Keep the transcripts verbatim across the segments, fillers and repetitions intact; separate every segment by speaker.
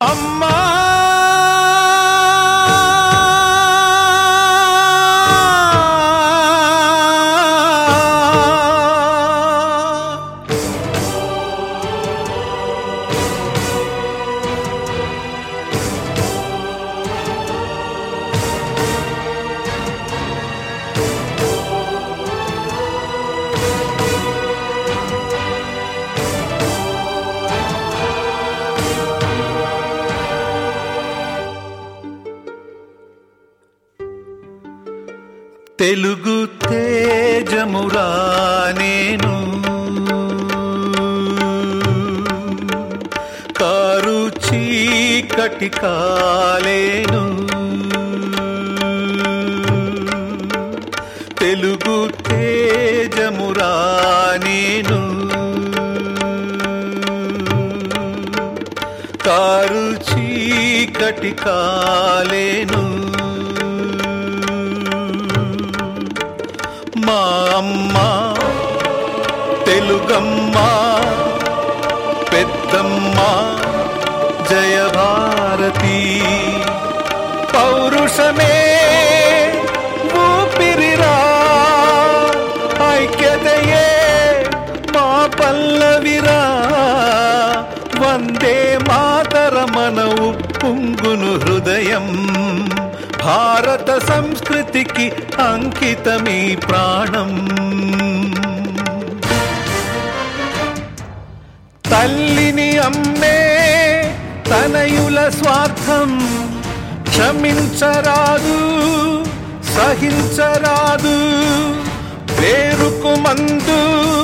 Speaker 1: అమ్మా తెలుగు తేజమురా నేను, కారు చీకటి కాలేను. తెలుగు తేజమురా నేను, కారు చీకటి కాలేను. మా అమ్మ తెలుగమ్మ పెద్దమ్మ జయ భారతి. పౌరుషమే ఊపిరిరా, ఐక్యతయే మా పల్లవిరా. వందే మాతరమన ఉప్పొంగును హృదయం, భారత సంస్కృతికి అంకితమీ ప్రాణం. తల్లిని అమ్మే తనయుల స్వార్థం క్షమించరాదు, సహించరాదు. పేరుకు మందు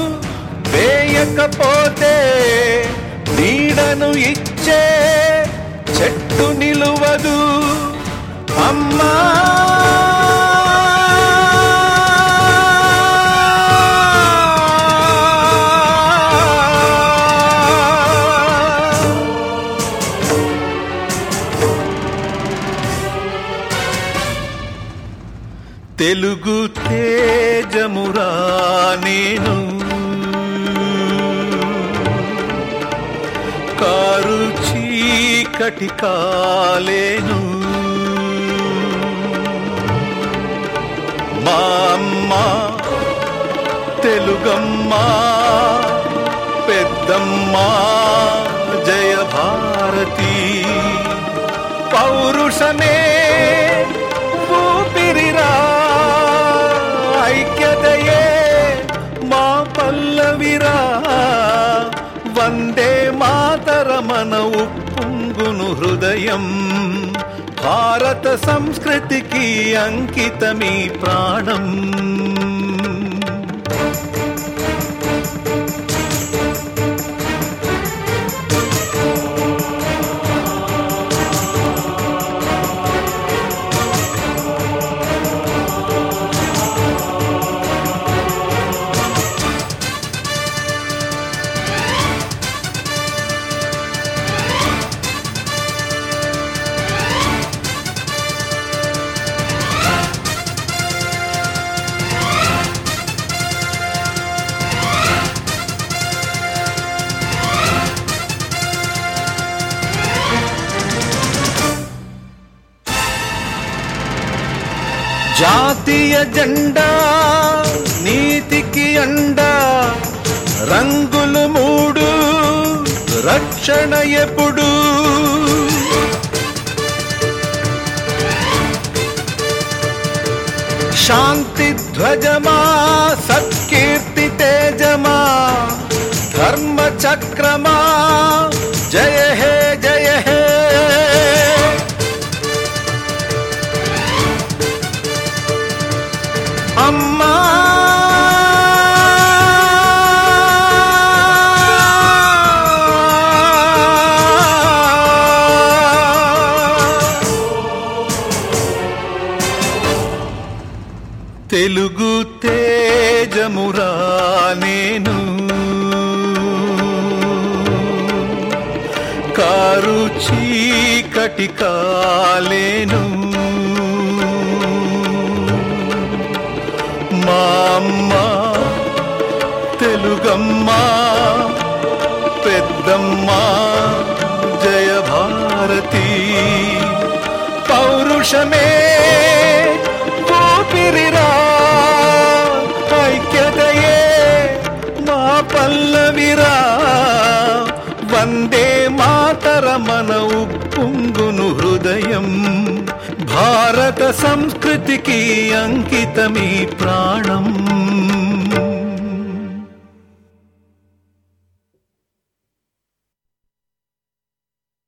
Speaker 1: వేయకపోతే నీడను ఇచ్చే చెట్టు నిలువదు. అమ్మా తెలుగు తేజమురా నేను, కారు చీకటి కాలేను. మా అమ్మ తెలుగమ్మ పెద్దమ్మ జయ భారతి. పౌరుషమే ఊపిరిరా, ఐక్యతయే మా పల్లవిరా. వందే మాతరమన ఉప్పొంగును హృదయం, భారత సంస్కృతికి అంకితమీ ప్రాణం. జాతీయ జెండా నీతికి అండా, రంగులు మూడు రక్షణ ఎప్పుడు. శాంతి ధ్వజమా సత్కీర్తి తేజమా, ధర్మ చక్రమా జయ హే జయ హే. అమ్మా తెలుగు తేజమురా నేను, కారు చీకటి కాలేను. మా అమ్మ తెలుగమ్మ పెద్దమ్మ జయ భారతి. దేశమే ఊపిరిరా, ఐక్యతయే మా పల్లవిరా. వందే మాతరమన ఉప్పొంగును హృదయం, భారత సంస్కృతికి అంకితమీ ప్రాణం.